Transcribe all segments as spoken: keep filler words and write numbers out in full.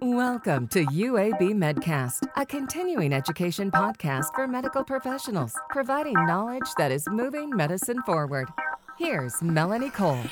Welcome to U A B Medcast, a continuing education podcast for medical professionals, providing knowledge that is moving medicine forward. Here's Melanie Cole.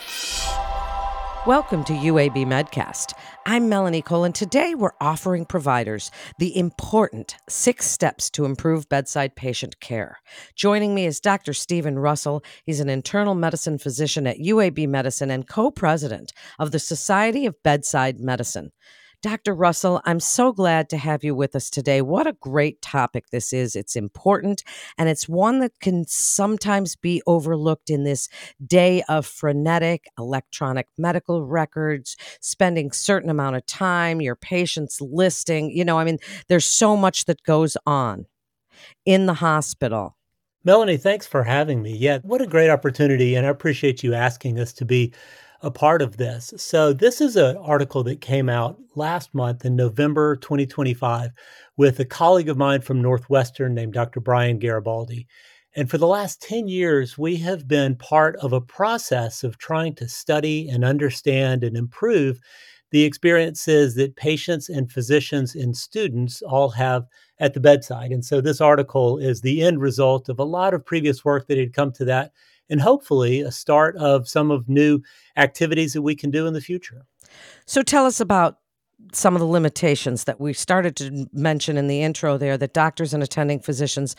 Welcome to U A B Medcast. I'm Melanie Cole, and today we're offering providers the important six steps to improve bedside patient care. Joining me is Doctor Stephen Russell. He's an internal medicine physician at U A B Medicine and co-president of the Society of Bedside Medicine. Doctor Russell, I'm so glad to have you with us today. What a great topic this is. It's important, and it's one that can sometimes be overlooked in this day of frenetic electronic medical records, spending certain amount of time, your patient's listing. You know, I mean, there's so much that goes on in the hospital. Melanie, thanks for having me. Yeah, what a great opportunity, and I appreciate you asking us to be a part of this. So this is an article that came out last month in November twenty twenty-five with a colleague of mine from Northwestern named Doctor Brian Garibaldi. And for the last ten years, we have been part of a process of trying to study and understand and improve the experiences that patients and physicians and students all have at the bedside. And so this article is the end result of a lot of previous work that had come to that, and hopefully a start of some of new activities that we can do in the future. So tell us about some of the limitations that we started to mention in the intro there that doctors and attending physicians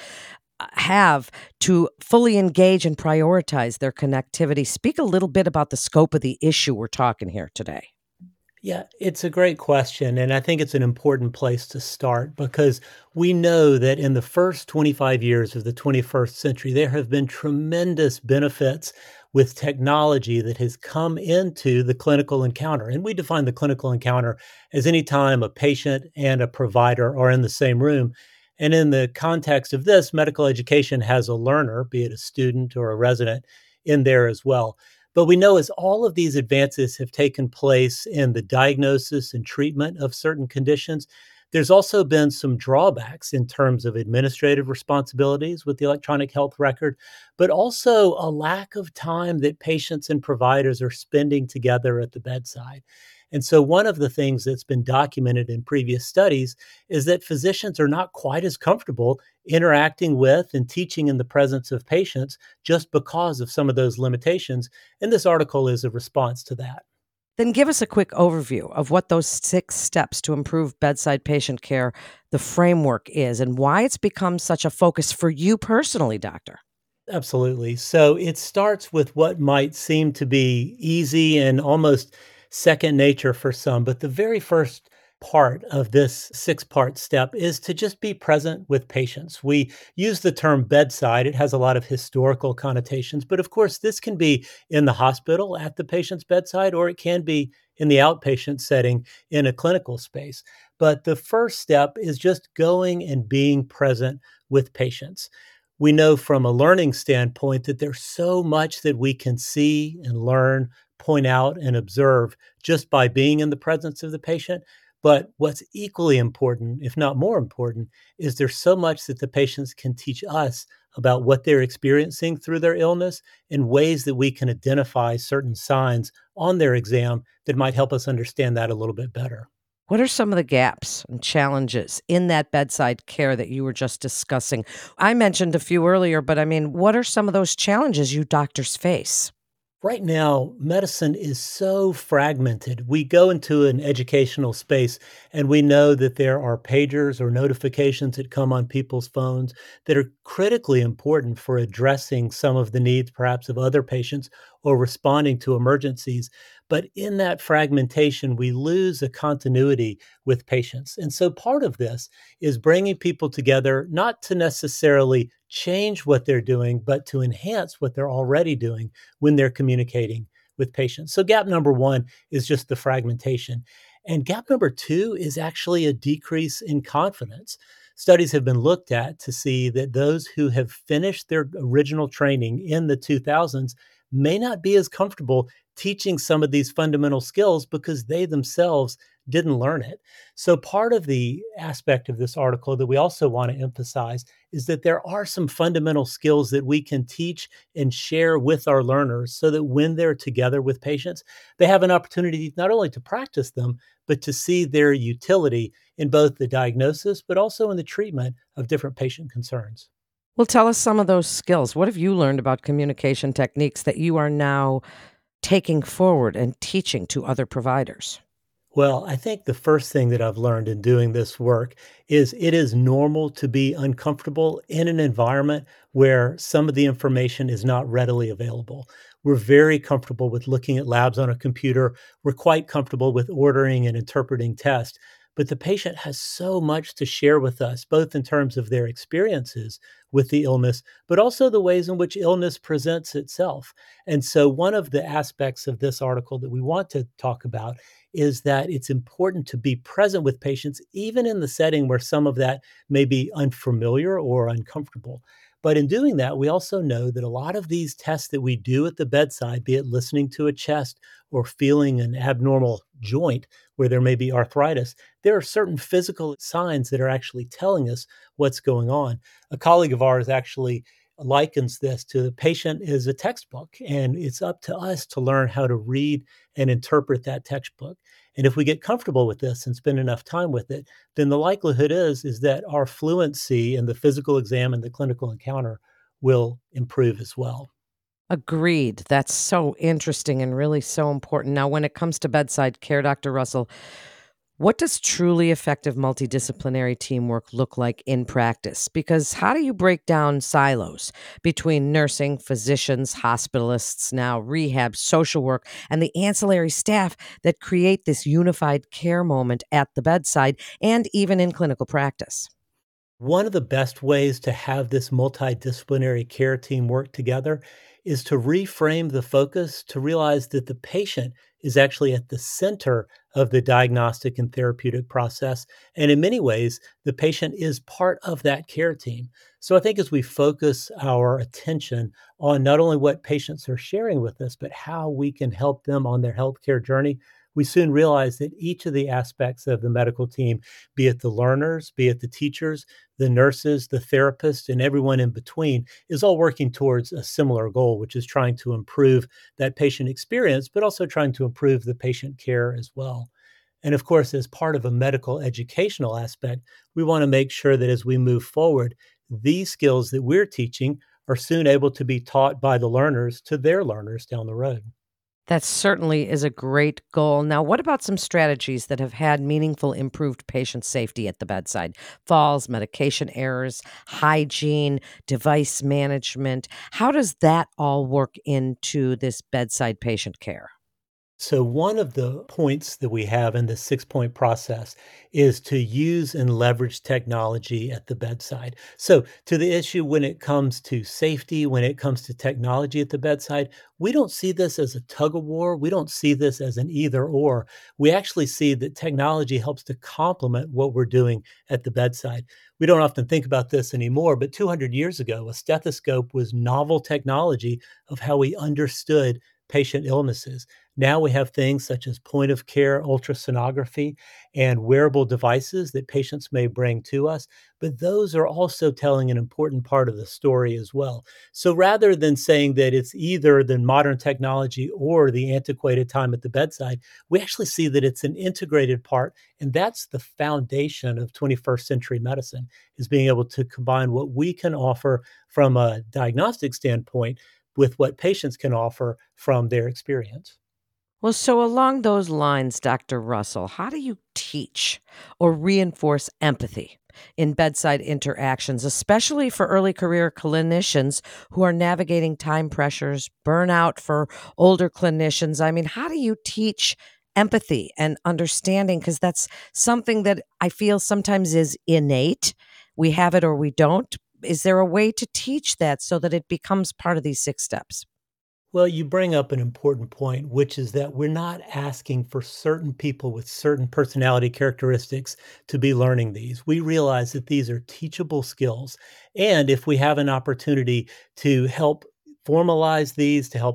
have to fully engage and prioritize their connectivity. Speak a little bit about the scope of the issue we're talking here today. Yeah, it's a great question. And I think it's an important place to start because we know that in the first twenty-five years of the twenty-first century, there have been tremendous benefits with technology that has come into the clinical encounter. And we define the clinical encounter as any time a patient and a provider are in the same room. And in the context of this, medical education has a learner, be it a student or a resident, in there as well. But we know as all of these advances have taken place in the diagnosis and treatment of certain conditions, there's also been some drawbacks in terms of administrative responsibilities with the electronic health record, but also a lack of time that patients and providers are spending together at the bedside. And so one of the things that's been documented in previous studies is that physicians are not quite as comfortable interacting with and teaching in the presence of patients just because of some of those limitations. And this article is a response to that. Then give us a quick overview of what those six steps to improve bedside patient care, the framework is, and why it's become such a focus for you personally, doctor. Absolutely. So it starts with what might seem to be easy and almost second nature for some. But the very first part of this six part step is to just be present with patients. We use the term bedside. It has a lot of historical connotations, but of course, this can be in the hospital at the patient's bedside, or it can be in the outpatient setting in a clinical space. But the first step is just going and being present with patients. We know from a learning standpoint that there's so much that we can see and learn, point out and observe just by being in the presence of the patient. But what's equally important, if not more important, is there's so much that the patients can teach us about what they're experiencing through their illness and ways that we can identify certain signs on their exam that might help us understand that a little bit better. What are some of the gaps and challenges in that bedside care that you were just discussing? I mentioned a few earlier, but I mean, what are some of those challenges you doctors face? Right now, medicine is so fragmented. We go into an educational space and we know that there are pagers or notifications that come on people's phones that are critically important for addressing some of the needs, perhaps, of other patients or responding to emergencies. But in that fragmentation, we lose a continuity with patients. And so part of this is bringing people together, not to necessarily change what they're doing, but to enhance what they're already doing when they're communicating with patients. So gap number one is just the fragmentation. And gap number two is actually a decrease in confidence. Studies have been looked at to see that those who have finished their original training in the two thousands may not be as comfortable teaching some of these fundamental skills because they themselves didn't learn it. So part of the aspect of this article that we also want to emphasize is that there are some fundamental skills that we can teach and share with our learners so that when they're together with patients, they have an opportunity not only to practice them, but to see their utility in both the diagnosis, but also in the treatment of different patient concerns. Well, tell us some of those skills. What have you learned about communication techniques that you are now taking forward and teaching to other providers? Well, I think the first thing that I've learned in doing this work is it is normal to be uncomfortable in an environment where some of the information is not readily available. We're very comfortable with looking at labs on a computer. We're quite comfortable with ordering and interpreting tests. But the patient has so much to share with us, both in terms of their experiences with the illness, but also the ways in which illness presents itself. And so, one of the aspects of this article that we want to talk about is that it's important to be present with patients, even in the setting where some of that may be unfamiliar or uncomfortable. But in doing that, we also know that a lot of these tests that we do at the bedside, be it listening to a chest or feeling an abnormal joint where there may be arthritis, there are certain physical signs that are actually telling us what's going on. A colleague of ours actually likens this to the patient is a textbook, and it's up to us to learn how to read and interpret that textbook. And if we get comfortable with this and spend enough time with it, then the likelihood is is that our fluency in the physical exam and the clinical encounter will improve as well. Agreed. That's so interesting and really so important. Now, when it comes to bedside care, Doctor Russell, what does truly effective multidisciplinary teamwork look like in practice? Because how do you break down silos between nursing, physicians, hospitalists, now rehab, social work, and the ancillary staff that create this unified care moment at the bedside and even in clinical practice? One of the best ways to have this multidisciplinary care team work together is to reframe the focus to realize that the patient is actually at the center of the diagnostic and therapeutic process. And in many ways, the patient is part of that care team. So I think as we focus our attention on not only what patients are sharing with us, but how we can help them on their healthcare journey, we soon realize that each of the aspects of the medical team, be it the learners, be it the teachers, the nurses, the therapists, and everyone in between, is all working towards a similar goal, which is trying to improve that patient experience, but also trying to improve the patient care as well. And of course, as part of a medical educational aspect, we want to make sure that as we move forward, these skills that we're teaching are soon able to be taught by the learners to their learners down the road. That certainly is a great goal. Now, what about some strategies that have had meaningful improved patient safety at the bedside? Falls, medication errors, hygiene, device management. How does that all work into this bedside patient care? So, one of the points that we have in this six point process is to use and leverage technology at the bedside. So, to the issue when it comes to safety, when it comes to technology at the bedside, we don't see this as a tug of war. We don't see this as an either or. We actually see that technology helps to complement what we're doing at the bedside. We don't often think about this anymore, but two hundred years ago, a stethoscope was novel technology of how we understood patient illnesses. Now we have things such as point of care ultrasonography and wearable devices that patients may bring to us, but those are also telling an important part of the story as well. So rather than saying that it's either the modern technology or the antiquated time at the bedside, we actually see that it's an integrated part. And that's the foundation of twenty-first century medicine, is being able to combine what we can offer from a diagnostic standpoint with what patients can offer from their experience. Well, so along those lines, Doctor Russell, how do you teach or reinforce empathy in bedside interactions, especially for early career clinicians who are navigating time pressures, burnout for older clinicians? I mean, how do you teach empathy and understanding? Because that's something that I feel sometimes is innate. We have it or we don't. Is there a way to teach that so that it becomes part of these six steps? Well, you bring up an important point, which is that we're not asking for certain people with certain personality characteristics to be learning these. We realize that these are teachable skills. And if we have an opportunity to help formalize these, to help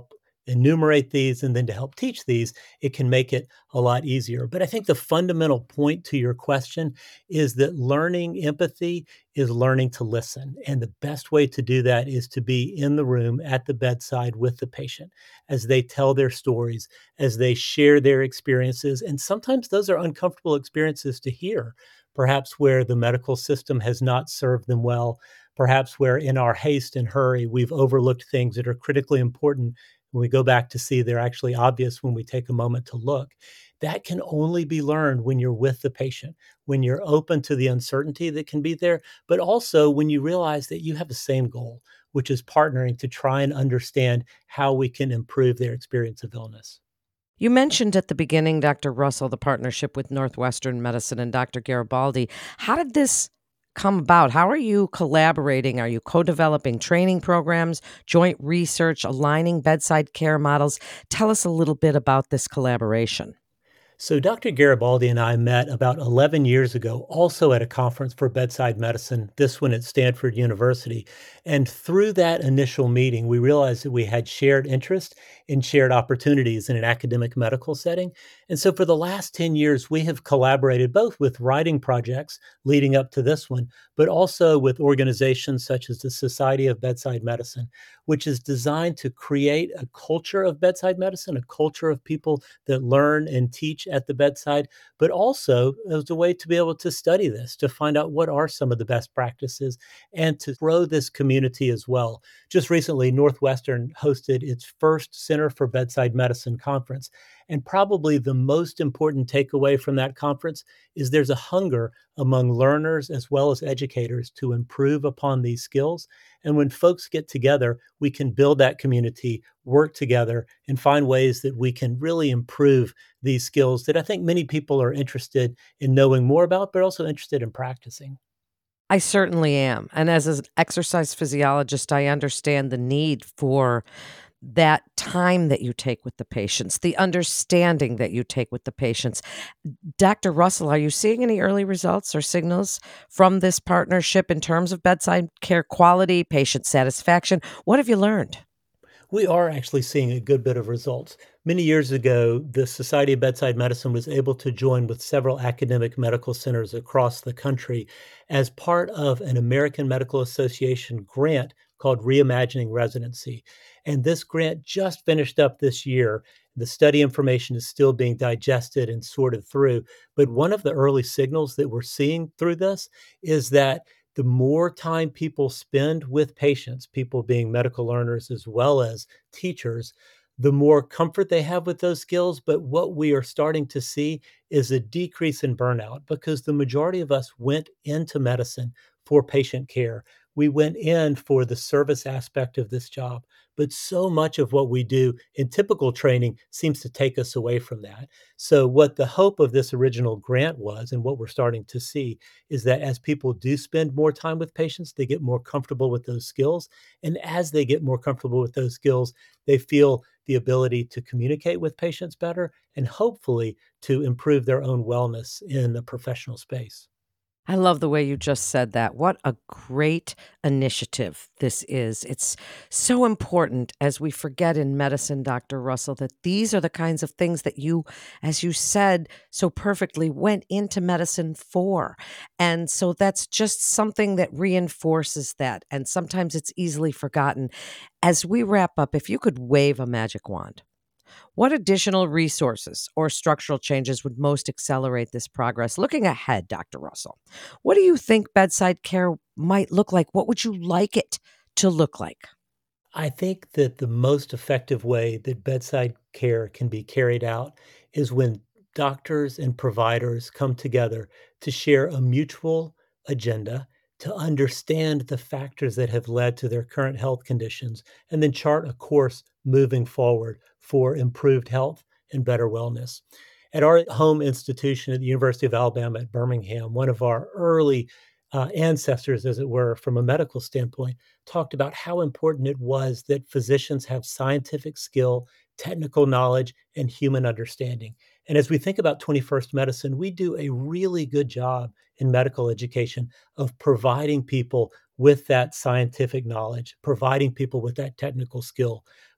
enumerate these and then to help teach these, it can make it a lot easier. But I think the fundamental point to your question is that learning empathy is learning to listen. And the best way to do that is to be in the room at the bedside with the patient as they tell their stories, as they share their experiences. And sometimes those are uncomfortable experiences to hear, perhaps where the medical system has not served them well, perhaps where in our haste and hurry, we've overlooked things that are critically important. When we go back to see, they're actually obvious when we take a moment to look. That can only be learned when you're with the patient, when you're open to the uncertainty that can be there, but also when you realize that you have the same goal, which is partnering to try and understand how we can improve their experience of illness. You mentioned at the beginning, Doctor Russell, the partnership with Northwestern Medicine and Doctor Garibaldi. How did this come about? How are you collaborating? Are you co-developing training programs, joint research, aligning bedside care models? Tell us a little bit about this collaboration. So, Doctor Garibaldi and I met about eleven years ago, also at a conference for bedside medicine, this one at Stanford University. And through that initial meeting, we realized that we had shared interest and shared opportunities in an academic medical setting. And so, for the last ten years, we have collaborated both with writing projects leading up to this one, but also with organizations such as the Society of Bedside Medicine, which is designed to create a culture of bedside medicine, a culture of people that learn and teach at the bedside, but also as a way to be able to study this, to find out what are some of the best practices and to grow this community as well. Just recently, Northwestern hosted its first Center for Bedside Medicine conference. And probably the most important takeaway from that conference is there's a hunger among learners as well as educators to improve upon these skills. And when folks get together, we can build that community, work together, and find ways that we can really improve these skills that I think many people are interested in knowing more about, but also interested in practicing. I certainly am. And as an exercise physiologist, I understand the need for that time that you take with the patients, the understanding that you take with the patients. Doctor Russell, are you seeing any early results or signals from this partnership in terms of bedside care quality, patient satisfaction? What have you learned? We are actually seeing a good bit of results. Many years ago, the Society of Bedside Medicine was able to join with several academic medical centers across the country as part of an American Medical Association grant called Reimagining Residency. And this grant just finished up this year. The study information is still being digested and sorted through. But one of the early signals that we're seeing through this is that the more time people spend with patients, people being medical learners as well as teachers, the more comfort they have with those skills. But what we are starting to see is a decrease in burnout because the majority of us went into medicine for patient care. We went in for the service aspect of this job, but so much of what we do in typical training seems to take us away from that. So, what the hope of this original grant was, and what we're starting to see, is that as people do spend more time with patients, they get more comfortable with those skills. And as they get more comfortable with those skills, they feel the ability to communicate with patients better and hopefully to improve their own wellness in a professional space. I love the way you just said that. What a great initiative this is. It's so important as we forget in medicine, Doctor Russell, that these are the kinds of things that you, as you said so perfectly, went into medicine for. And so that's just something that reinforces that. And sometimes it's easily forgotten. As we wrap up, if you could wave a magic wand, what additional resources or structural changes would most accelerate this progress? Looking ahead, Doctor Russell, what do you think bedside care might look like? What would you like it to look like? I think that the most effective way that bedside care can be carried out is when doctors and providers come together to share a mutual agenda, to understand the factors that have led to their current health conditions, and then chart a course moving forward for improved health and better wellness. At our home institution at the University of Alabama at Birmingham, one of our early uh, ancestors, as it were, from a medical standpoint, talked about how important it was that physicians have scientific skill, technical knowledge, and human understanding. And as we think about twenty-first medicine, we do a really good job in medical education of providing people with that scientific knowledge, providing people with that technical skill.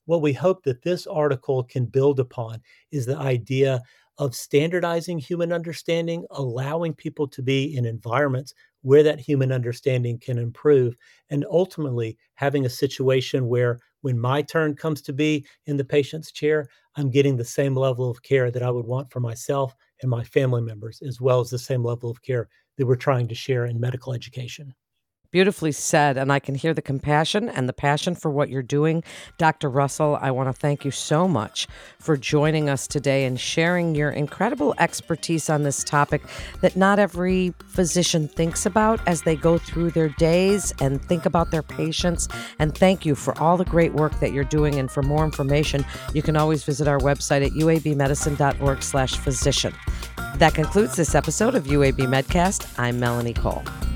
what we hope that this article can build upon is the idea of standardizing human understanding, allowing people to be in environments where that human understanding can improve, and ultimately having a situation where when my turn comes to be in the patient's chair, I'm getting the same level of care that I would want for myself and my family members, as well as the same level of care that we're trying to share in medical education. Beautifully said, and I can hear the compassion and the passion for what you're doing. Doctor Russell, I want to thank you so much for joining us today and sharing your incredible expertise on this topic that not every physician thinks about as they go through their days and think about their patients. And thank you for all the great work that you're doing. And for more information, you can always visit our website at u a b medicine dot org slash physician. That concludes this episode of U A B Medcast. I'm Melanie Cole.